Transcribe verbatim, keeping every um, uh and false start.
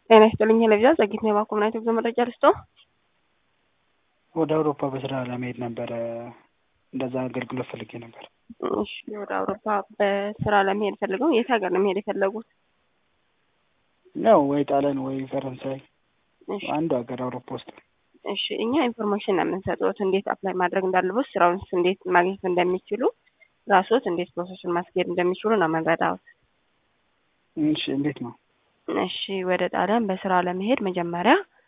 ጤና ይስጥልኝ ለቪዛ ዘግይት ነው ባኮምናይት ጉዞ መረጃ ልስጦ። ወደ አውሮፓ በስራ ለመሄድ ነበር እንደዛ አገልግሎት ፈልጌ ነበር። እሺ ወደ አውሮፓ በስራ ለመሄድ ፈልገው የት ሀገር ነው መሄድ የፈለጉት? ነው ወይ ጣሊያን ወይ ፈረንሳይ አንዱ ሀገር አውሮፓ ውስጥ። እሺ እኛ ኢንፎርሜሽን ነው የምንሰጡት እንዴት አፕላይ ማድረግ እንዳለበት ስራውን እንዴት ማግኘት እንደሚችሉ ራስዎት እንዴት ፕሮሰሱን ማስኬድ እንደሚችሉ ነው የምንረዳዎት። እሺ እንዴት ነው? እሺ ወደ ጣሊያን በስራ ለመሄድ መጀመሪያ